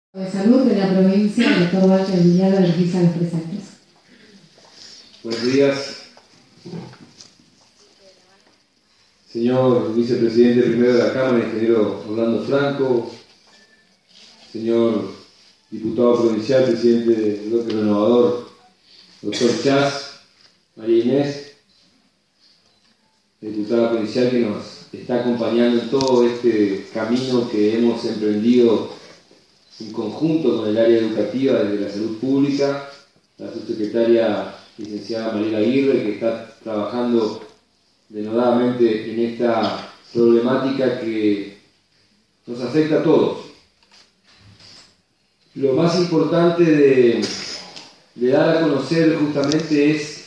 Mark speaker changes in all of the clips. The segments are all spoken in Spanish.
Speaker 1: de Salud de la provincia, el doctor Walter Villalba, realiza los presentes.
Speaker 2: Buenos días. Señor vicepresidente primero de la Cámara, ingeniero Orlando Franco, señor diputado provincial, presidente del bloque renovador, doctor Chas, María Inés, diputada provincial que nos está acompañando en todo este camino que hemos emprendido en conjunto con el área educativa desde la salud pública, la subsecretaria licenciada Mariela Aguirre, que está trabajando denodadamente en esta problemática que nos afecta a todos. Lo más importante de dar a conocer justamente es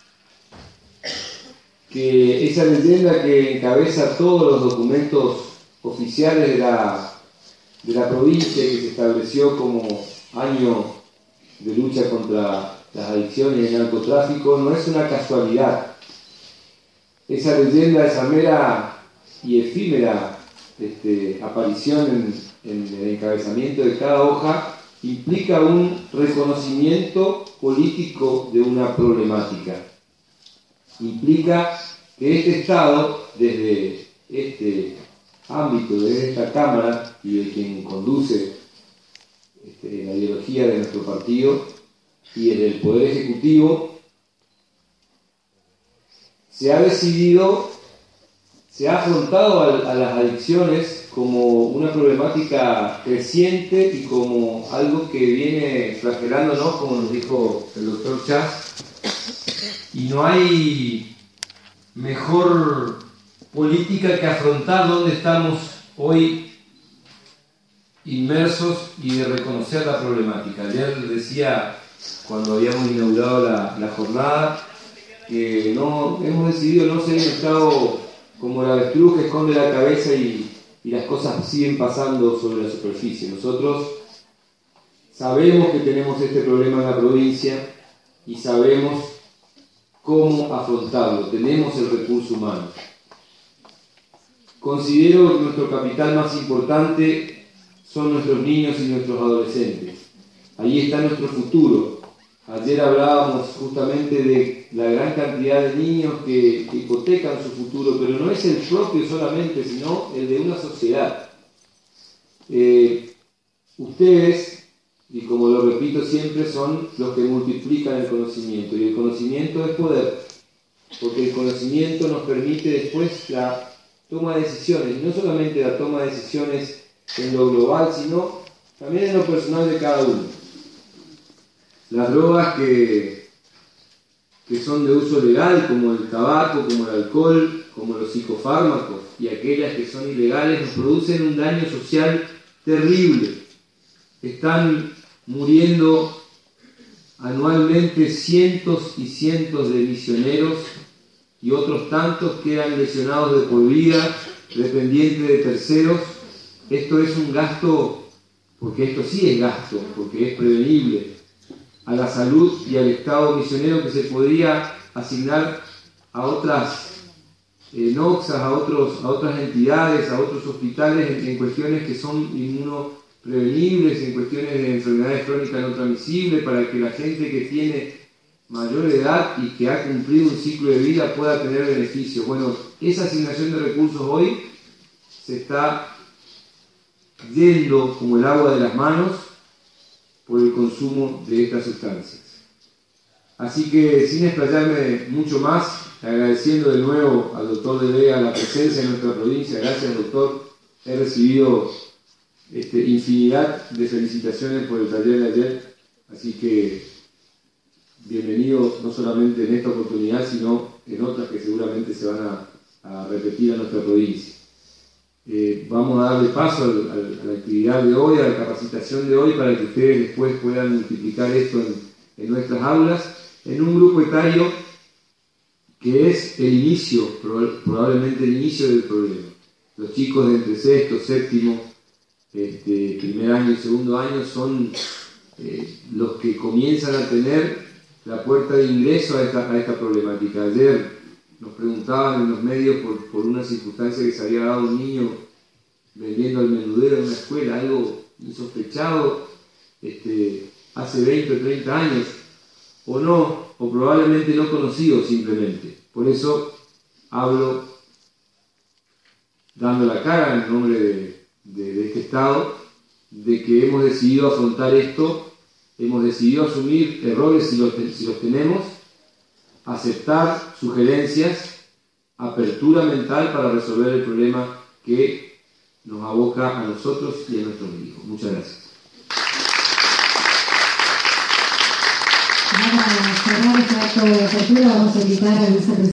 Speaker 2: que esa leyenda que encabeza todos los documentos oficiales de la provincia, que se estableció como año de lucha contra las adicciones y el narcotráfico, no es una casualidad. Esa leyenda, esa mera y efímera aparición en el encabezamiento de cada hoja, implica un reconocimiento político de una problemática. Implica que este Estado, desde este ámbito, desde esta Cámara y de quien conduce la ideología de nuestro partido y en el Poder Ejecutivo, se ha decidido, se ha afrontado a las adicciones como una problemática creciente y como algo que viene flagelándonos, como nos dijo el doctor Chas, y no hay mejor política que afrontar dónde estamos hoy inmersos y de reconocer la problemática. Ayer decía, cuando habíamos inaugurado la jornada, que hemos decidido no ser un Estado como el avestruz que esconde la cabeza y las cosas siguen pasando sobre la superficie. Nosotros sabemos que tenemos este problema en la provincia y sabemos cómo afrontarlo. Tenemos el recurso humano. Considero que nuestro capital más importante son nuestros niños y nuestros adolescentes. Ahí está nuestro futuro. Ayer hablábamos justamente de la gran cantidad de niños que hipotecan su futuro, pero no es el propio solamente, sino el de una sociedad. Ustedes, y como lo repito siempre, son los que multiplican el conocimiento, y el conocimiento es poder, porque el conocimiento nos permite después la toma de decisiones, y no solamente la toma de decisiones en lo global, sino también en lo personal de cada uno. Las drogas que son de uso legal, como el tabaco, como el alcohol, como los psicofármacos, y aquellas que son ilegales, nos producen un daño social terrible. Están muriendo anualmente cientos y cientos de misioneros y otros tantos quedan lesionados de por vida, dependientes de terceros. Esto es un gasto, porque esto sí es gasto, porque es prevenible, a la salud y al Estado misionero que se podría asignar a otras noxas, a otras entidades, a otros hospitales en cuestiones que son inmunoprevenibles, en cuestiones de enfermedades crónicas no transmisibles, para que la gente que tiene mayor edad y que ha cumplido un ciclo de vida pueda tener beneficio. Bueno, esa asignación de recursos hoy se está yendo como el agua de las manos por el consumo de estas sustancias. Así que, sin explayarme mucho más, agradeciendo de nuevo al doctor De Vega la presencia en nuestra provincia. Gracias, doctor. He recibido infinidad de felicitaciones por el taller de ayer, así que bienvenido no solamente en esta oportunidad, sino en otras que seguramente se van a repetir a nuestra provincia. Vamos a darle paso a la actividad de hoy, a la capacitación de hoy, para que ustedes después puedan multiplicar esto en nuestras aulas, en un grupo etario que es el inicio, probablemente el inicio del problema. Los chicos de entre sexto, séptimo, primer año y segundo año son los que comienzan a tener la puerta de ingreso a esta problemática. Ayer nos preguntaban en los medios por una circunstancia que se había dado un niño vendiendo al menudero en una escuela, algo insospechado hace 20 o 30 años, o no, o probablemente no conocido simplemente. Por eso hablo dando la cara en nombre de este Estado, de que hemos decidido afrontar esto, hemos decidido asumir errores si los tenemos, aceptar sugerencias, apertura mental para resolver el problema que nos aboca a nosotros y a nuestros hijos. Muchas gracias.
Speaker 1: Para cerrar este acto de apertura vamos a invitar a nuestra